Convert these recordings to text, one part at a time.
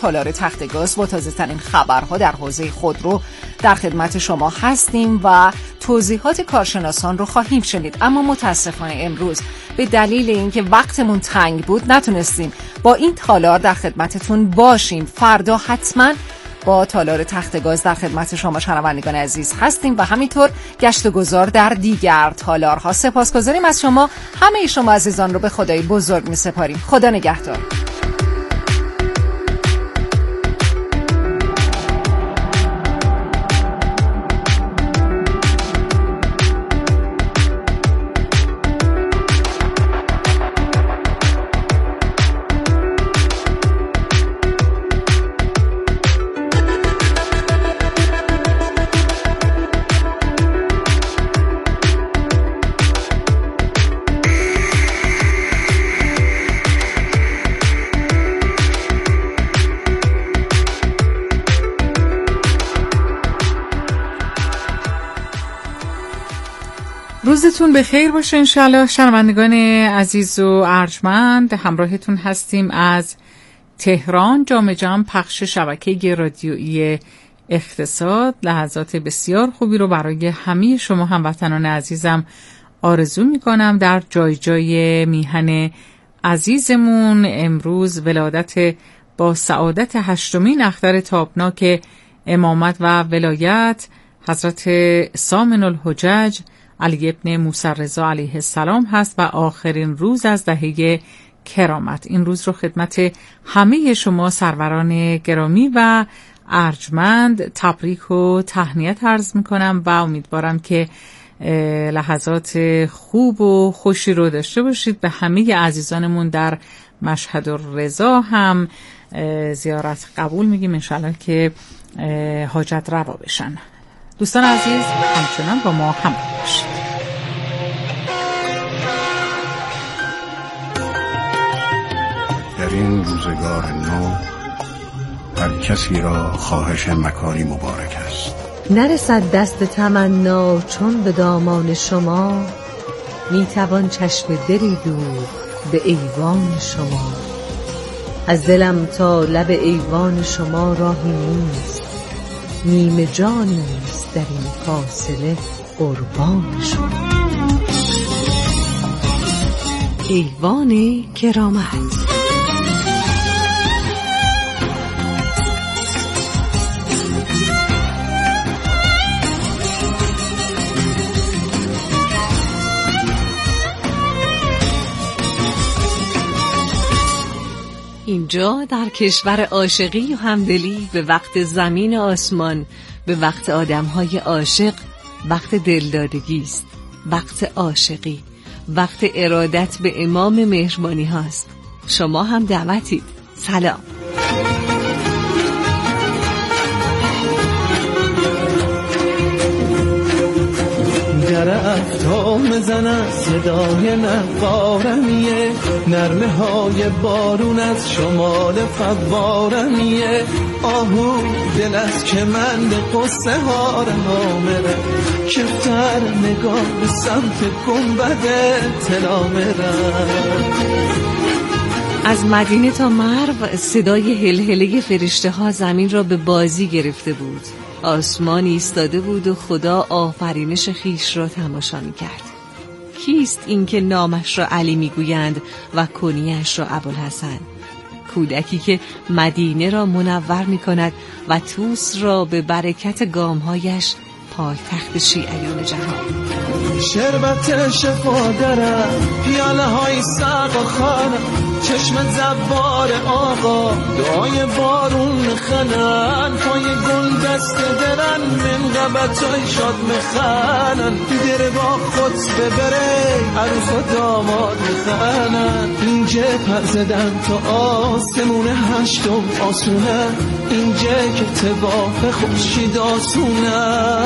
تالار تخت گاز با تازه ترین خبرها در حوزه خودرو در خدمت شما هستیم و توضیحات کارشناسان رو خواهیم شنید. اما متاسفانه امروز به دلیل اینکه وقتمون تنگ بود نتونستیم با این تالار در خدمتتون باشیم. فردا حتما با تالار تخت گاز در خدمت شما شنوندگان عزیز هستیم و همینطور گشت و گذار در دیگر تالارها. سپاسگزاریم از شما، همه شما عزیزان رو به خدای بزرگ می سپاریم. خدا نگهدار. روزتون بخیر باشه انشالله. شنوندگان عزیز و ارجمند، همراهتون هستیم از تهران. جام جم پخش شبکه رادیویی اقتصاد لحظات بسیار خوبی رو برای همه شما هموطنان عزیزم آرزو میکنم. در جای جای میهن عزیزمون امروز ولادت با سعادت 8مین اختر تابناک امامت و ولایت حضرت سامن الحجج علی ابن موسی رضا علیه السلام هست و آخرین روز از دهه کرامت. این روز رو خدمت همه شما سروران گرامی و ارجمند تبریک و تهنیت عرض میکنم و امیدوارم که لحظات خوب و خوشی رو داشته باشید. به همه عزیزانمون در مشهد الرضا هم زیارت قبول میگیم انشالله که حاجت روا بشن. دوستان عزیز همچنان با ما همراه باشید. در این روزگار نو هر کسی را خواهش مکاری مبارک است. نرسد دست تمنا چون به دامان شما، میتوان چشم دلی دور به ایوان شما. از دلم تا لب ایوان شما راهی نیست، نیمه جانی است در این فاصله قربان شما. ایوان کرامت. اینجا در کشور عاشقی و همدلی به وقت زمین آسمان، به وقت آدم‌های عاشق، وقت دلدادگی است، وقت عاشقی، وقت ارادت به امام مهربانی هاست. شما هم دعوتید. سلام. در افتام زن صدای نقارمیه، نرمه های بارون از شمال فوارمیه. آهو دل از که من به قصه ها رها میره، کفتر نگاه به سمت گنبد طلا میره. از مدینه تا مرو صدای هلهله فرشته ها زمین را به بازی گرفته بود. آسمان ایستاده بود و خدا آفرینش خیش را تماشا می کرد. کیست این که نامش را علی می گویند و کنیش را ابوالحسن؟ کودکی که مدینه را منور می کند و توس را به برکت گامهایش پایتخت شیعیان جهان. شربت شفا درم، پیاله های سقا خانم، چشم زبار آقا، دعای بارون خنن، پای گل دست درن، من غبتای شاد مخنن، در با خود ببره عروس و داماد مخنن. اینجا پر زدن تا آسمون هشتم آسونه، اینجا که تباه خورشید آسونه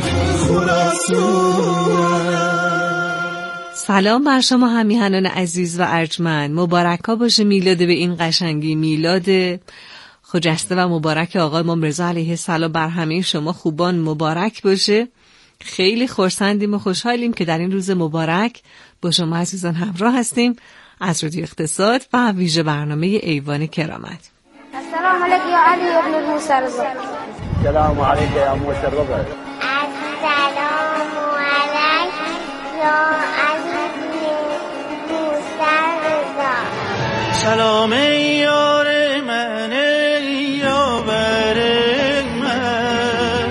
خراسونه. سلام بر شما همیهنان عزیز و ارجمند. مبارکا باشه میلاد به این قشنگی، میلاد خجسته و مبارک آقای امام رضا علیه السلام بر همه شما خوبان مبارک باشه. خیلی خرسندیم و خوشحالیم که در این روز مبارک با شما عزیزان همراه هستیم از رادیو اقتصاد و ویژه برنامه ایوان کرامت. السلام علیکم يا علي بن موسى رضا. السلام عليك يا موسى رضا. السلام عليك يا علي بن موسى رضا. سلام یار من یاور من،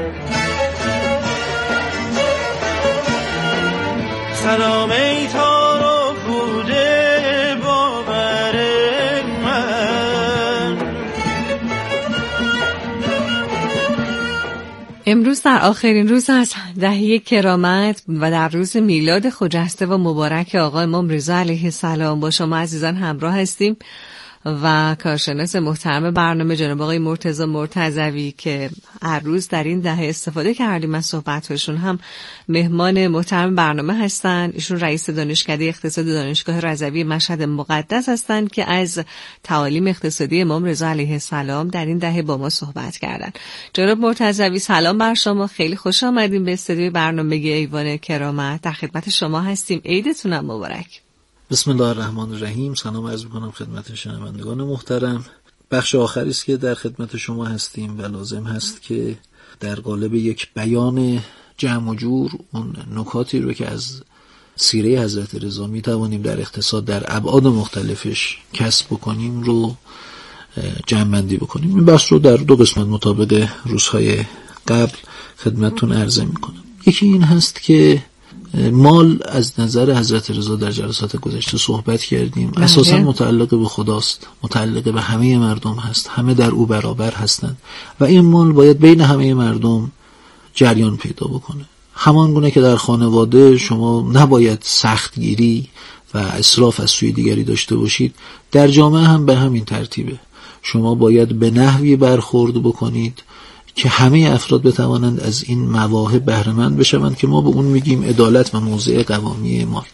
سلام ای تارو بوده باور من. امروز در آخرین روز از دهه کرامت و در روز میلاد خجسته و مبارک آقا امام رضا علیه السلام با شما عزیزان همراه هستیم و کارشناس محترم برنامه جناب آقای مرتضی مرتضوی که هر روز در این دهه استفاده کردیم از صحبت‌هاشون هم مهمان محترم برنامه هستن. ایشون رئیس دانشکده اقتصاد دانشگاه رضوی مشهد مقدس هستند که از تعالیم اقتصادی امام رضا علیه السلام در این دهه با ما صحبت کردن. جناب مرتضوی سلام بر شما، خیلی خوش آمدیم به استودیوی برنامه ایوان کرامت. در خدمت شما هستیم، عیدتون هم مبارک. بسم الله الرحمن الرحیم. سلام عرض می‌کنم خدمت شنوندگان محترم. بخش آخری است که در خدمت شما هستیم و لازم هست که در قالب یک بیان جمع و جور اون نکاتی رو که از سیره حضرت رضا می‌توانیم در اقتصاد در ابعاد مختلفش کسب بکنیم رو جمع‌بندی بکنیم. این بحث رو در دو قسمت مطابق روزهای قبل خدمتتون عرضه می‌کنم. یکی این هست که مال از نظر حضرت رضا در جلسات گذشته صحبت کردیم، اساسا متعلق به خداست، متعلق به همه مردم هست، همه در او برابر هستند و این مال باید بین همه مردم جریان پیدا بکنه. همان گونه که در خانواده شما نباید سختگیری و اسراف از سوی دیگری داشته باشید، در جامعه هم به همین ترتیبه. شما باید به نحوی برخورد بکنید که همه افراد بتوانند از این مواهب بهره مند بشوند که ما به اون میگیم عدالت و موضع قوامی مال.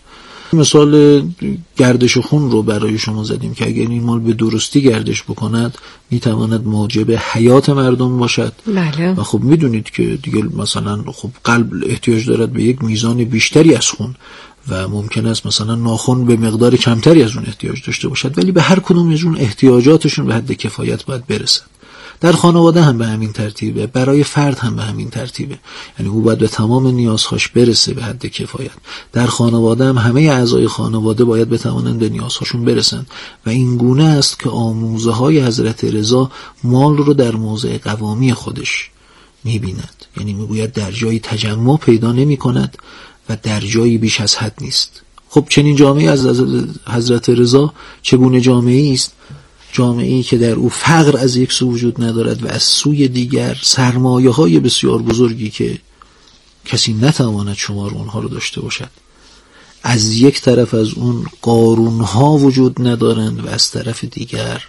مثال گردش خون رو برای شما زدیم که اگر این مال به درستی گردش بکند میتواند موجب حیات مردم باشد. بله. و خب میدونید که دیگه مثلا خب قلب احتیاج دارد به یک میزان بیشتری از خون و ممکن است مثلا ناخن به مقدار کمتری از اون احتیاج داشته باشد، ولی به هر کدوم از اون احتیاجاتشون به حد کفایت باید برسد. در خانواده هم به همین ترتیبه، برای فرد هم به همین ترتیبه، یعنی او باید به تمام نیازهاش برسه به حد کفایت. در خانواده هم همه اعضای خانواده باید بتوانند به نیازهاشون برسند و این گونه است که آموزه های حضرت رضا مال رو در موضع قوامی خودش می‌بیند، یعنی میگوید در جایی تجمع پیدا نمی‌کند و در جایی بیش از حد نیست. خب چنین جامعه از حضرت رضا چگونه جامعه‌ای است؟ جامعه‌ای که در او فقر از یک سو وجود ندارد و از سوی دیگر سرمایه‌های بسیار بزرگی که کسی نتواند شمار اونها رو داشته باشد. از یک طرف از اون قارون‌ها وجود ندارند و از طرف دیگر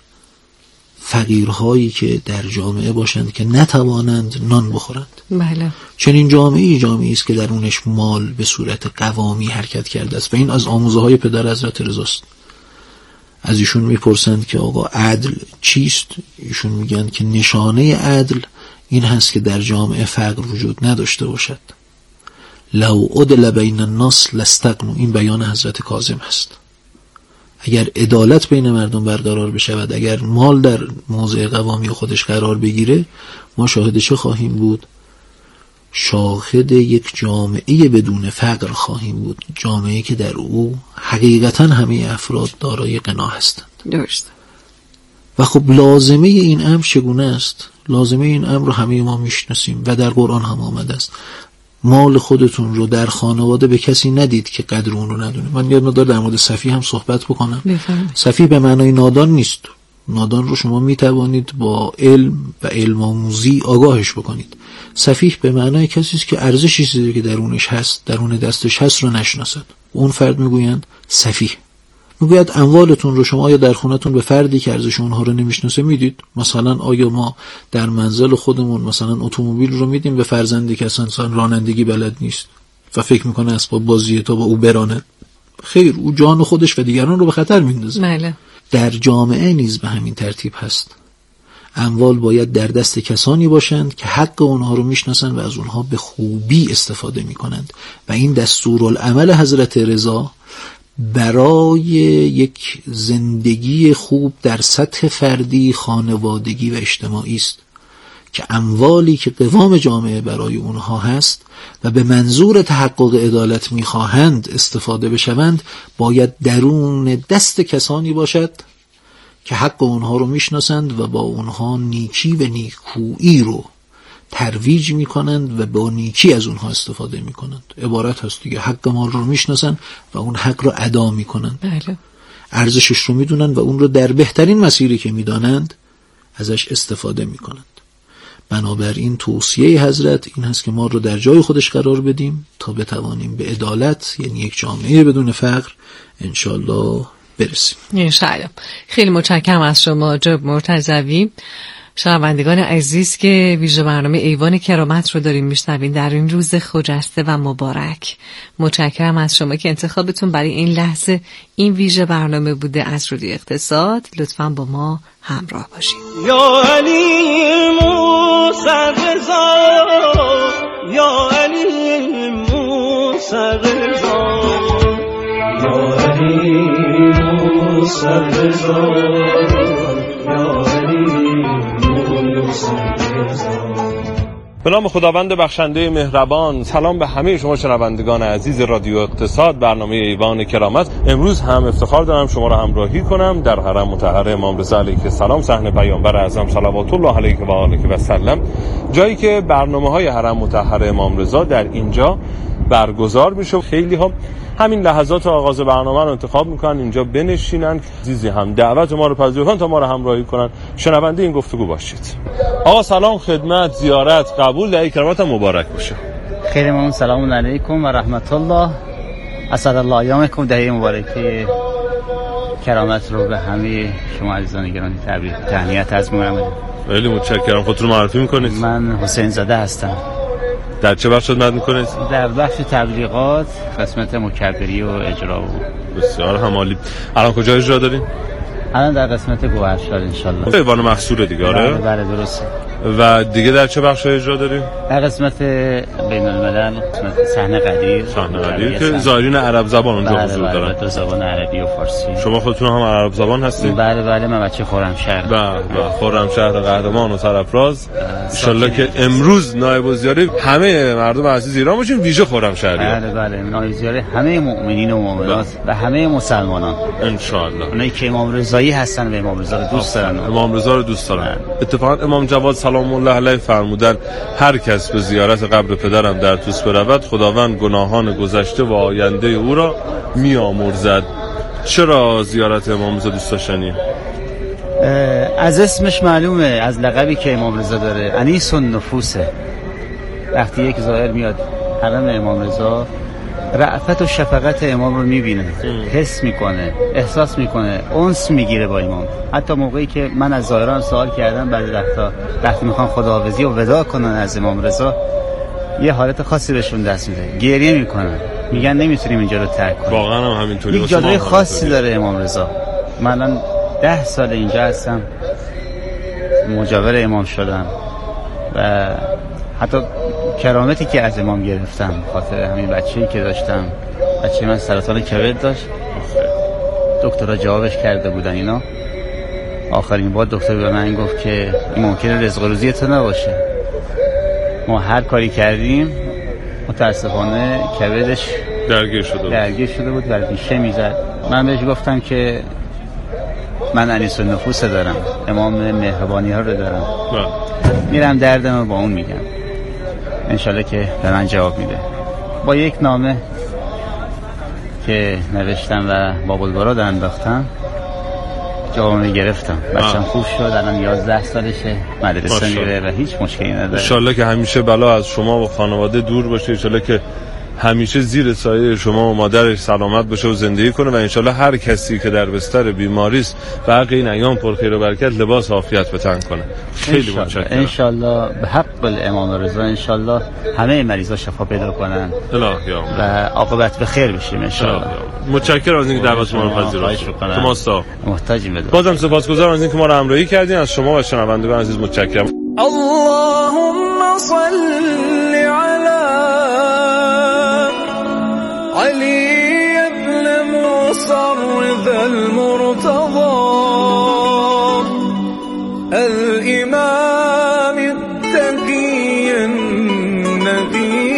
فقیرهایی که در جامعه باشند که نتوانند نان بخورند. بله. چنین جامعه‌ای است که در اونش مال به صورت قوامی حرکت کرده است و این از آموزه‌های پدر حضرت رضاست. از ایشون میپرسند که آقا عدل چیست؟ ایشون میگن که نشانه عدل این هست که در جامعه فقر وجود نداشته باشد. لو عدل بین الناس لاستغنوا، این بیان حضرت کاظم هست. اگر عدالت بین مردم برقرار بشود، اگر مال در موضع قوامی خودش قرار بگیره، ما شاهد چه خواهیم بود؟ شاهد یک جامعه بدون فقر خواهیم بود، جامعه که در او حقیقتا همه افراد دارای غنا هستند. درست. و خب لازمه این امر چگونه است؟ لازمه این امر رو همه ما میشناسیم و در قرآن هم آمده است. مال خودتون رو در خانواده به کسی ندید که قدر اون رو ندونه. من یاد ندارم در مورد سفیه هم صحبت بکنم. سفیه به معنای نادان نیست. نادان رو شما میتوانید با علم و علم آموزی آگاهش بکنید. سفیه به معنای کسی است که ارزشی چیزی که درونش هست، درون دستش هست رو نشناسد. اون فرد میگویند سفیه. میگوید اموالتون رو شما یا در خونتون به فردی که ارزش اونها رو نمیشناسه میدید. مثلا آیا ما در منزل خودمون مثلا اتومبیل رو میدیم به فرزندی که اصلا رانندگی بلد نیست و فکر میکنه اسباب بازیه تا با او برانه؟ خیر، او جان خودش و دیگران رو به خطر میندازه. بله. در جامعه نیز به همین ترتیب هست. اموال باید در دست کسانی باشند که حق اونها رو میشناسند و از اونها به خوبی استفاده میکنند و این دستورالعمل حضرت رضا برای یک زندگی خوب در سطح فردی، خانوادگی و اجتماعی است که اموالی که قوام جامعه برای اونها هست و به منظور تحقق عدالت میخواهند استفاده بشوند باید درون دست کسانی باشد که حق اونها رو میشناسند و با اونها نیکی و نیکویی رو ترویج میکنند و با نیکی از اونها استفاده میکنند. عبارت هست دیگه، حق مال رو میشناسند و اون حق رو ادا میکنند، بله. ارزشش رو میدونند و اون رو در بهترین مسیری که میدانند ازش استفاده میکنند. بنابراین توصیه حضرت این هست که ما رو در جای خودش قرار بدیم تا بتوانیم به عدالت، یعنی یک جامعه بدون فقر، انشالله برسیم. انشالله. خیلی متشکرم از شما جناب مرتضوی. شنوندگان عزیز که ویژه برنامه ایوان کرامت رو داریم میشنوین در این روز خجسته و مبارک، متشکرم از شما که انتخابتون برای این لحظه این ویژه برنامه بوده از رادیو اقتصاد. لطفاً با ما همراه باشید. یا علی موسی رضا، یا علی موسی رضا، یا علی موسی رضا، یا علی به نام خداوند بخشنده مهربان. سلام به همه شما شنوندگان عزیز رادیو اقتصاد، برنامه ایوان کرامت. امروز هم افتخار دارم شما را همراهی کنم در حرم مطهر امام رضا علیه السلام، صحن پیامبر اعظم صلوات الله علیه و آله و سلم، جایی که برنامه‌های حرم مطهر امام رضا در اینجا برگزار میشه. خیلی ها همین لحظات آغاز برنامه رو انتخاب میکنن اینجا بنشینن، عزیزی هم دعوت ما رو پذیرفتن تا ما رو همراهی کنن. شنونده این گفتگو باشید. آقا سلام، خدمت، زیارت قبول، دعای کرامت مبارک باشه. خیلی ممنون. سلام علیکم و رحمت الله. اسعد الله ایامکم. دعای مبارکه کرامت رو به همه شما عزیزان گرامی تبریک تهنیت عرض می‌کنم. خیلی متشکرم. خودتون معرفی میکنید؟ من حسین زاده هستم. در چه بخش خدمت میکنید؟ در بخش تبلیغات، قسمت مکبری و اجرا. بسیار همالی. الان کجا اجرا دارین؟ الان در قسمت گوهرشاد انشالله. ایوان محصول دیگه. آره بله درسته. و دیگه در چه بخش اجرا داریم؟ در قسمت بین الملل، قسمت صحنه قدیر. صحنه قدیر که زائرین عرب زبان اونجا حضور دارن. بله، دو زبان عربی و فارسی. شما خودتون هم عرب زبان هستید؟ بله، من بچه خرمشهر. بله، خرمشهر قهرمان و سرفراز. ان شاءالله که امروز نایب الوزیر همه مردم عزیز ایران باشین، ویژه خرمشهریان. بله، نایب الوزیر همه مؤمنین و مؤمنات و همه مسلمانان ان شاءالله. اونایی که امام رضایی هستن و امام رضا رو دوست دارن. امام رضا رو دوست دارن. اتفاقا امام جواد سلام الله علیه فرمودن هر کس به زیارت قبر پدرم در توس برود، خداوند گناهان گذشته و آینده او را میامرزد. چرا زیارت امام رضا دوست داشتنی؟ از اسمش معلومه، از لقبی که امام رضا داره، انیس النفوسه. وقتی یک زائر میاد حرم امام رضا، رأفت و شفقت امام رو میبینه، حس میکنه، احساس میکنه، انس میگیره با امام. حتی موقعی که من از زائران سوال کردم، بعد وقتی میخوان خداحافظی و وداع کنن از امام رضا، یه حالت خاصی بهشون دست میده، گریه میکنن، میگن نمیتونیم اینجا رو ترک کنیم. واقعا هم همینطوری. یک جلوه خاصی داره امام رضا. من الان 10 سال اینجا هستم، مجاور امام شدم و حتی کرامتی که از امام گرفتم خاطر همین بچه‌ای که داشتم. بچه من سرطان کبد داشت، دکترها جوابش کرده بودن اینا. آخرین بار دکتر به من گفت که این ممکنه رزق روزی تو نباشه. ما هر کاری کردیم متاسفانه کبدش درگیر شده بود و ریشه میزد. من بهش گفتم که من انیس النفوس دارم، امام مهربانی ها رو دارم، میرم دردم با اون میگم، انشالله که به من جواب میده. با یک نامه که نوشتم و با بلبراد انداختم جوابم گرفتم. بچم خوب شد، الان 11 سالشه، مدرسه میره و هیچ مشکلی نداره. انشالله که همیشه بلا از شما و خانواده دور باشه، انشالله که همیشه زیر سایه شما و مادرش سلامت باشه و زندگی کنه و انشالله هر کسی که در بستر بیماری است و حق این ایام پر خیر و برکت لباس عافیت به تن کنه. خیلی متشکرم. انشالله به حق الامام رضا انشالله همه مریضا شفا پیدا کنن الهی و عاقبت به خیر بشیم انشالله. متشکرم از اینکه دعوت ما رو پذیرفتید. شما محتاجیم بدون. بازم سپاسگزارم از اینکه ما رو همراهی کردین. از شما و شنوندگان عزیز متشکرم. اللهم صل علی ابن موسی المرتضى الإمام التقي النبي.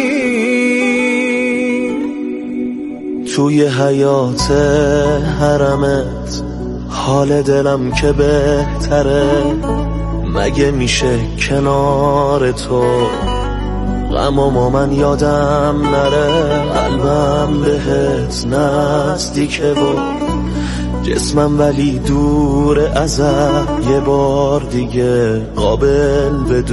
توی حیات حرمت حال دلم که بهتره، مگه میشه کنار تو غمامو من یادم نره. قلبم بهت نزدیکه و جسمم ولی دور ازت، یه بار دیگه قابل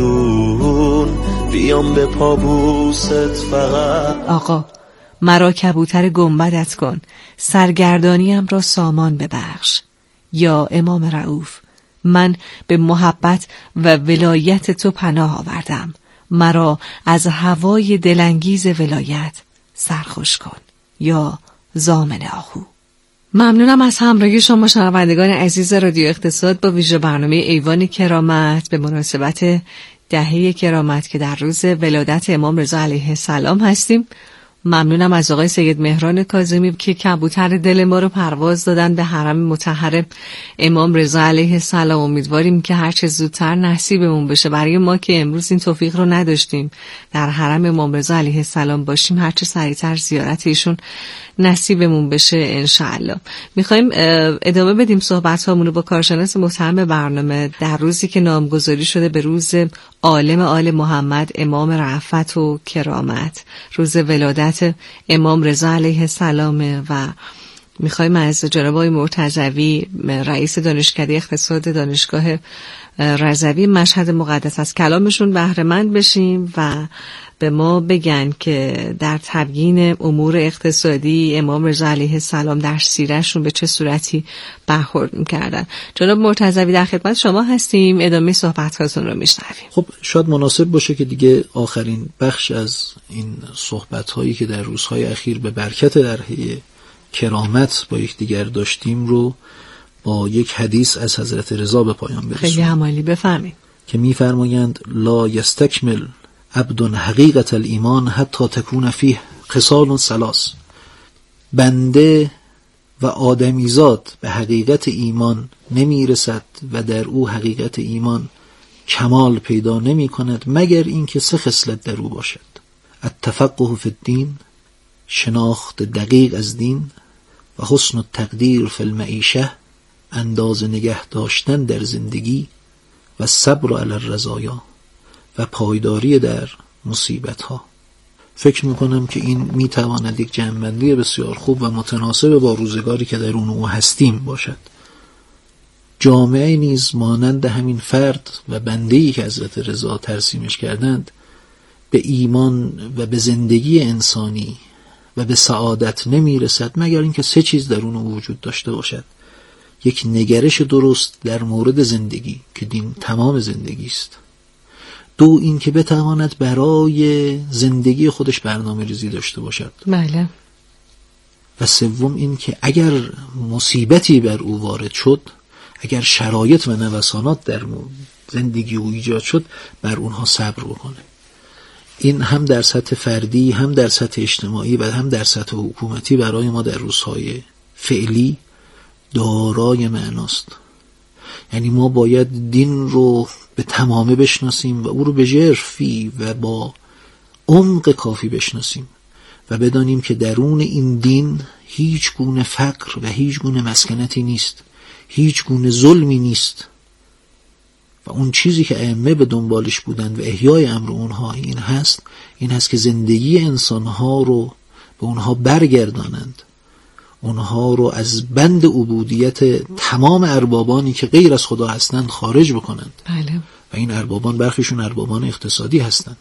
بدون بیام به پابوست فقط. آقا مرا کبوتر گنبدت کن، سرگردانیم را سامان ببخش. یا امام رؤوف، من به محبت و ولایت تو پناه آوردم، مرا از هوای دلانگیز ولایت سرخوش کن. یا ضامن آهو. ممنونم از همراهی شما شنوندگان عزیز رادیو اقتصاد با ویژه برنامه ایوان کرامت به مناسبت دهه کرامت که در روز ولادت امام رضا علیه السلام هستیم. ممنونم از آقای سید مهران کاظمی که کبوتر دل ما رو پرواز دادن به حرم مطهر امام رضا علیه السلام. امیدواریم که هر چه زودتر نصیبمون بشه. برای ما که امروز این توفیق رو نداشتیم در حرم امام رضا علیه السلام باشیم، هر چه سریعتر زیارت ایشون نصیبمون بشه انشاءالله. میخوایم ادامه بدیم صحبت هامون رو با کارشناس محترم برنامه در روزی که نامگذاری شده به روز عالم آل محمد امام رأفت و کرامت، روز ولادت امام رضا علیه السلام. و میخوایم از جناب آقای مرتضوی رئیس دانشکده اقتصاد دانشگاه رضوی مشهد مقدس از کلامشون بهره مند بشیم و به ما بگن که در تبیین امور اقتصادی امام رضا علیه السلام در سیرهشون به چه صورتی برخورد می‌کردن. جناب مرتضوی در خدمت شما هستیم، ادامه صحبتاتون رو میشنویم. خب شاید مناسب باشه که دیگه آخرین بخش از این صحبت‌هایی که در روزهای اخیر به برکت دهه کرامت با یکدیگر داشتیم رو با یک حدیث از حضرت رضا به پایان برسونیم. خیلی عمالی بفهمید که می‌فرمایند لا یستکمل عبد حقیقت الایمان حتی تکون فیه خصال ثلاث. بنده و آدمیزاد به حقیقت ایمان نمیرسد و در او حقیقت ایمان کمال پیدا نمی کند مگر اینکه سه خصلت در او باشد: التفقه فی الدین، شناخت دقیق از دین، و حسن التقدیر فی المعیشه، اندازه نگه داشتن در زندگی، و صبر علی الرزایا، و پایداری در مصیبت ها. فکر میکنم که این میتواند یک جمع‌بندی بسیار خوب و متناسب با روزگاری که در اون هستیم باشد. جامعه نیز مانند همین فرد و بنده‌ای که حضرت رضا ترسیمش کردند به ایمان و به زندگی انسانی و به سعادت نمیرسد مگر اینکه سه چیز در اون وجود داشته باشد: یک نگرش درست در مورد زندگی که دین تمام زندگی است، دو این که بتواند برای زندگی خودش برنامه ریزی داشته باشد، بله، و سوم این که اگر مصیبتی بر او وارد شد، اگر شرایط و نوسانات در زندگی او ایجاد شد، بر اونها صبر بکنه. این هم در سطح فردی، هم در سطح اجتماعی و هم در سطح حکومتی برای ما در روزهای فعلی دارای معناست. یعنی ما باید دین رو به تمامه بشناسیم و او رو به ژرفی و با عمق کافی بشناسیم و بدانیم که درون این دین هیچ گونه فقر و هیچ گونه مسکنتی نیست، هیچ گونه ظلمی نیست. و اون چیزی که ائمه به دنبالش بودند و احیای امر اونها این هست که زندگی انسانها رو به اونها برگردانند، اونها رو از بند عبودیت تمام اربابانی که غیر از خدا هستند خارج بکنند. بله. و این اربابان برخیشون اربابان اقتصادی هستند.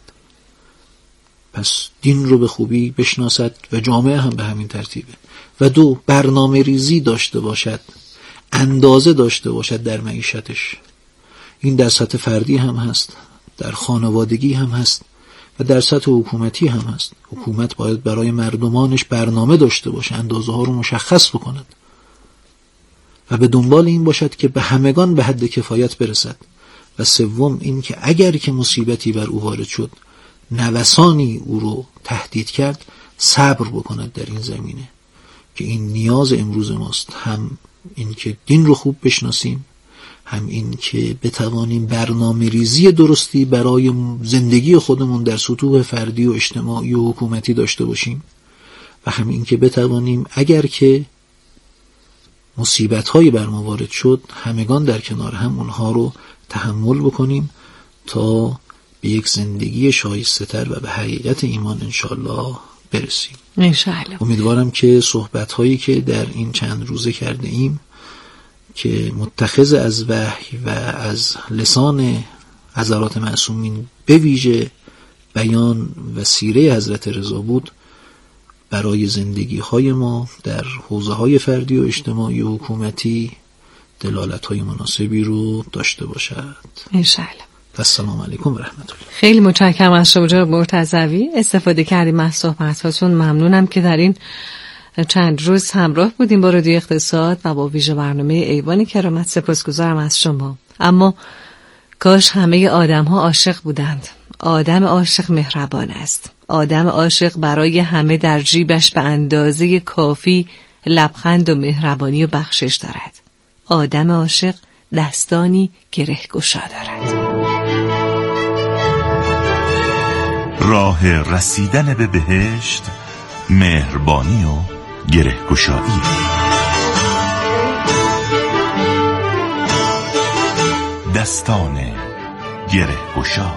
پس دین رو به خوبی بشناسد و جامعه هم به همین ترتیبه. و دو، برنامه ریزی داشته باشد، اندازه داشته باشد در معیشتش. این در سطح فردی هم هست، در خانوادگی هم هست و در سطح حکومتی هم هست. حکومت باید برای مردمانش برنامه داشته باشه، اندازه ها رو مشخص بکند و به دنبال این باشد که به همگان به حد کفایت برسد. و سوم این که اگر که مصیبتی بر او وارد شد، نوسانی او رو تهدید کرد، صبر بکند در این زمینه که این نیاز امروز ماست، هم این که دین رو خوب بشناسیم، هم این که بتوانیم برنامه ریزی درستی برای زندگی خودمون در سطوح فردی و اجتماعی و حکومتی داشته باشیم، و هم این که بتوانیم اگر که مصیبت‌های بر ما وارد شد همگان در کنار هم اونها رو تحمل بکنیم تا به یک زندگی شایسته‌تر و به حقیقت ایمان انشالله برسیم. انشالله. امیدوارم که صحبت‌هایی که در این چند روزه کرده ایم که متخذ از وحی و از لسان حضرات معصومین به ویژه بیان و سیره حضرت رضا بود، برای زندگی‌های ما در حوزه‌های فردی و اجتماعی و حکومتی دلالت‌های مناسبی رو داشته باشد انشالله. السلام علیکم و رحمت الله. خیلی متشکرم از شما جناب مرتضوی، استفاده کردیم از صحبت‌هاتون. ممنونم که در این چند روز همراه بودیم با رادیو اقتصاد و با ویژه برنامه ایوان کرامت. سپاسگزارم از شما. اما کاش همه آدم‌ها عاشق بودند. آدم عاشق مهربان است. آدم عاشق برای همه در جیبش به اندازه کافی لبخند و مهربانی و بخشش دارد. آدم عاشق دستانی گره‌گشا دارد. راه رسیدن به بهشت مهربانی و گره‌گشایی. دستان گره‌گشا.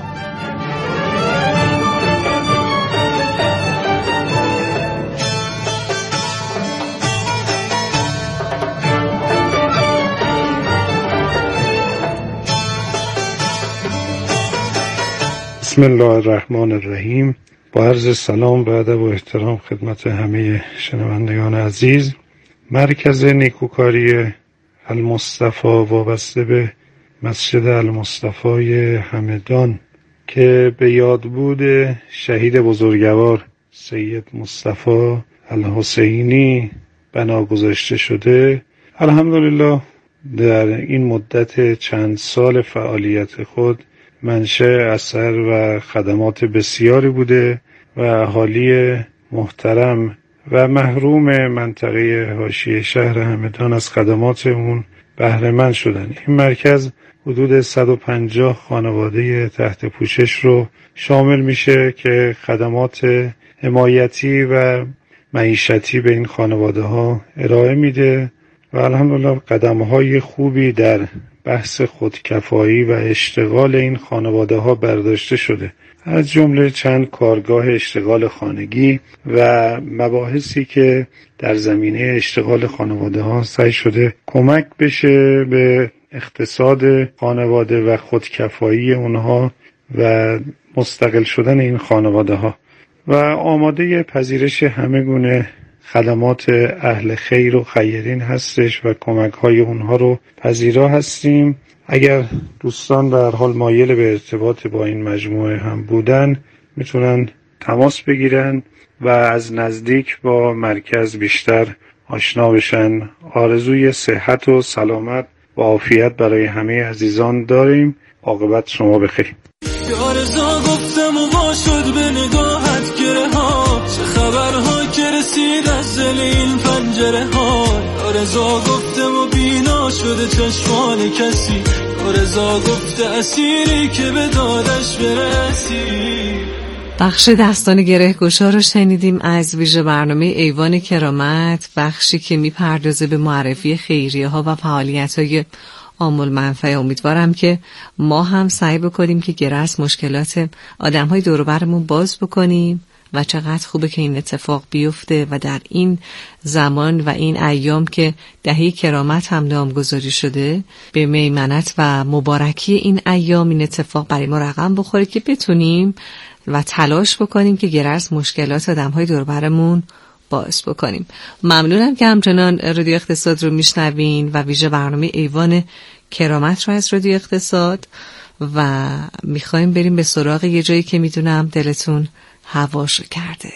بسم الله الرحمن الرحیم. با عرض سلام و ادب و احترام خدمت همه شنوندگان عزیز. مرکز نیکوکاری المصطفی وابسته به مسجد المصطفی همدان که به یادبود شهید بزرگوار سید مصطفی الحسینی بنا گذاشته شده، الحمدلله در این مدت چند سال فعالیت خود منشأ اثر و خدمات بسیاری بوده و اهالی محترم و محروم منطقه حاشیه شهر همدان از خدمات اون بهره مند شدن. این مرکز حدود 150 خانواده تحت پوشش رو شامل میشه که خدمات حمایتی و معیشتی به این خانواده ها ارائه میده و الحمدلله قدم‌های خوبی در بحث خودکفایی و اشتغال این خانواده ها برداشته شده، از جمله چند کارگاه اشتغال خانگی و مباحثی که در زمینه اشتغال خانواده ها سعی شده کمک بشه به اقتصاد خانواده و خودکفایی اونها و مستقل شدن این خانواده ها و آماده پذیرش همه گونه خدمات اهل خیر و خیرین هستش و کمک های اونها رو پذیرا هستیم. اگر دوستان به هر حال مایل به ارتباط با این مجموعه هم بودن میتونن تماس بگیرن و از نزدیک با مرکز بیشتر آشنا بشن. آرزوی صحت و سلامت و عافیت برای همه عزیزان داریم. عاقبت شما بخیر. یارزا گفتم و ما شد به نگاهت گره ها، چه خبرها که رسید از دل این پنجره ها. یارزا گفتم و بینا شده چشمان کسی، یارزا گفته اسیری که به دادش برسی. بخش دستان گره‌گشا رو شنیدیم از ویژه برنامه ایوان کرامت، بخشی که میپردازه به معرفی خیریه ها و فعالیت های عامل منفعه. امیدوارم که ما هم سعی بکنیم که گره از مشکلات آدم های دور و برمون باز بکنیم و چقدر خوبه که این اتفاق بیفته و در این زمان و این ایام که دهه کرامت هم نامگذاری شده به میمنت و مبارکی این ایام این اتفاق برای ما رقم بخوره که بتونیم و تلاش بکنیم که گره از مشکلات آدم های دور و برمون باز بکنیم. ممنونم که همچنان رادیو اقتصاد رو میشنوین و ویژه برنامه ایوان کرامت رو از رادیو اقتصاد و میخوایم بریم به سراغ یه جایی که میدونم دلتون هواش کرده.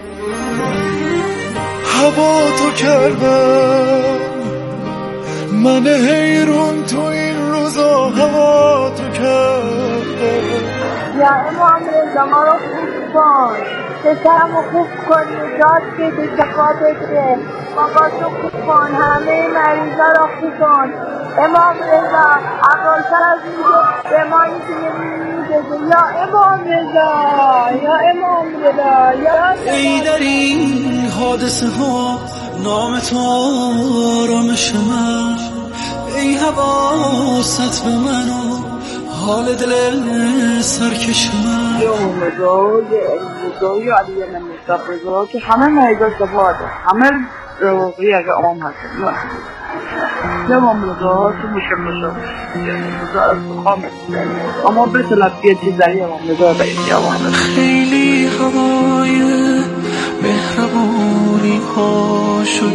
هوا تو کردم من حیرون تو این روزا، هوا تو کردم. یا امام رضا ما رو خوب کن، پسرمو خوب کنی، داد بده، شفا بده، باباتو خوب کن، همه مریضا رو خوب کن. امام رضا اقلتر از میگه به ما میتونه میگه یا امام رضا، یا امام رضا، یا ای در این حادثه ها نام تو آرامش من، ای حواست به من و حال دل سرکش من. یه امروزایی علی مصطفی رضا که همه مریضا شفا ده، همه رواقی اگه امام هستن یه امام رضا که میشه رضا از خامه اما به تلبیه چیزایی امام رضا باید یه امام رضا. خیلی هوای مهربانی هاشو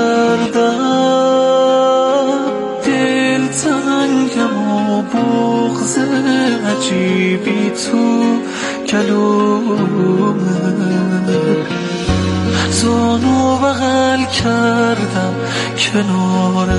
کردم، دل تنگم و بغض عجیبی تو کلومه، زانو بغل کردم کنار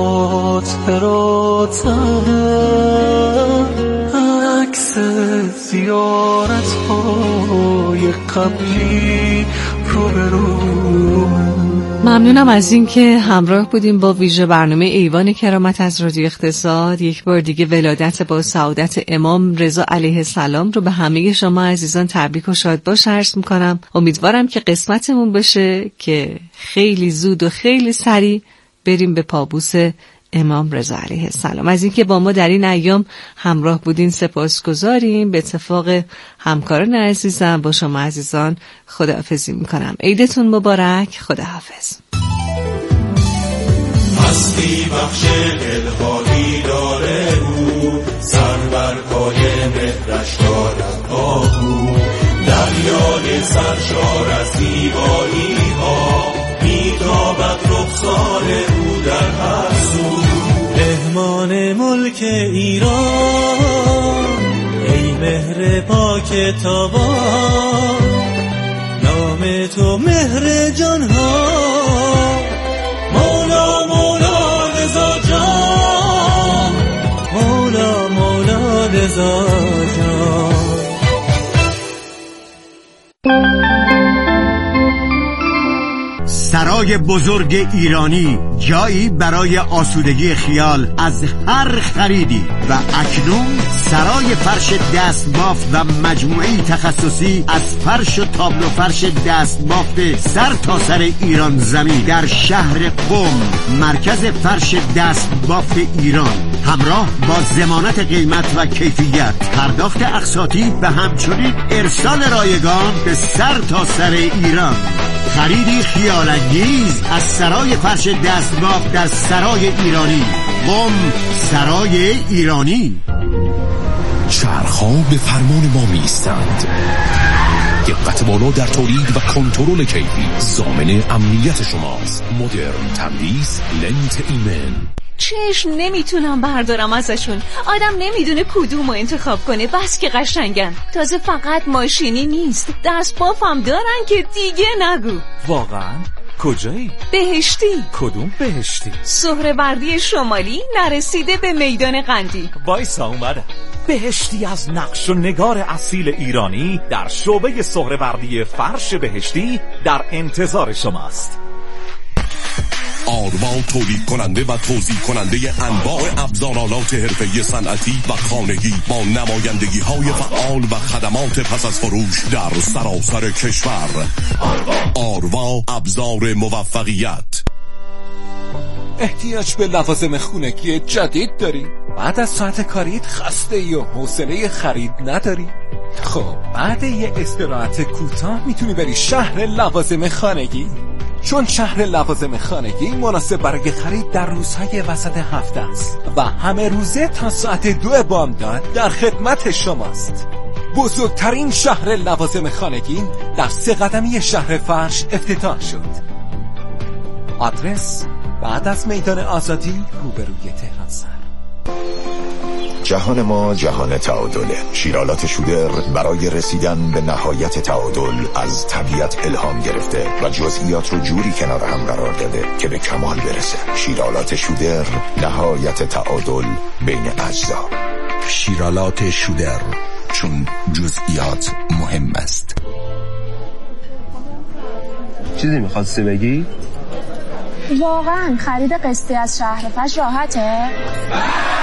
خاطراتم، عکس زیارت های قبلی روبرومه. ممنونم از این که همراه بودیم با ویژه برنامه ایوان کرامت از رادیو اقتصاد. یک بار دیگه ولادت با سعادت امام رضا علیه السلام رو به همه شما عزیزان تبریک و شاد باش عرض میکنم. امیدوارم که قسمتمون بشه که خیلی زود و خیلی سریع بریم به پابوس امام رضا علیه السلام. از اینکه با ما در این ایام همراه بودین سپاسگزاریم. به اتفاق همکاران عزیزم با شما عزیزان خداحافظی میکنم. عیدتون مبارک. خداحافظ. هستی بخش دلهایی داره او، سر بر پای مهرش دارد آهو، دریای سرشار از زیبایی ها، میتابد رخسار او در هر سو. مهمان ملک ایران، ای مهر پاک تابان، نام تو مهر جان ها، مولا مولا رضا جان، مولا مولا رضا جان. سرای بزرگ ایرانی، جایی برای آسودگی خیال از هر خریدی. و اکنون سرای فرش دستبافت و مجموعه‌ای تخصصی از فرش و تابلو فرش دستبافت سر تا سر ایران زمین در شهر قم، مرکز فرش دستبافت ایران، همراه با ضمانت قیمت و کیفیت، پرداخت اقساطی و همچنین ارسال رایگان به سر تا سر ایران. خریدی خیال‌انگیز از سرای فرش دستبافت در سرای ایرانی. قم، سرای ایرانی. چرخ‌ها به فرمان ما می‌ایستند. دقت بالا در تولید و کنترل کیفی ضامن امنیت شماست. مدرن، تمیز، لنت ایمن. چشم نمیتونم بردارم ازشون. آدم نمیدونه کدومو انتخاب کنه. بس که قشنگن. تازه فقط ماشینی نیست، دست بافم دارن که دیگه نگو. واقعا؟ کجایی؟ بهشتی. کدوم بهشتی؟ سهروردی شمالی نرسیده به میدان قندی. وایسا اومدم. بهشتی از نقش و نگار اصیل ایرانی در شعبه سهروردی فرش بهشتی در انتظار شماست. آروا تولید کننده و توزیع کننده انواع ابزارالات حرفه‌ای صنعتی و خانگی با نمایندگی های فعال و خدمات پس از فروش در سراسر کشور. آروا ابزار موفقیت. احتیاج به لوازم خونگی جدید داری؟ بعد از ساعت کاریت خسته ای و حوصله خرید نداری؟ خب بعد یه استراحت کوتاه میتونی بری شهر لوازم خانگی، چون شهر لوازم خانگی مناسب برای خرید در روزهای وسط هفته است و همه روزه تا ساعت 2 بامداد در خدمت شماست. بزرگترین شهر لوازم خانگی در 3 قدمی شهر فرش افتتاح شد. آدرس بعد از میدان آزادی روبروی تهران سر. جهان ما جهان تعادله. شیرالات شودر برای رسیدن به نهایت تعادل از طبیعت الهام گرفته و جزئیات رو جوری کنار هم قرار داده که به کمال برسه. شیرالات شودر، نهایت تعادل بین اجزا. شیرالات شودر، چون جزئیات مهم است. چیزی میخواستی بگی؟ واقعا خرید قسطی از شهر فش راحته؟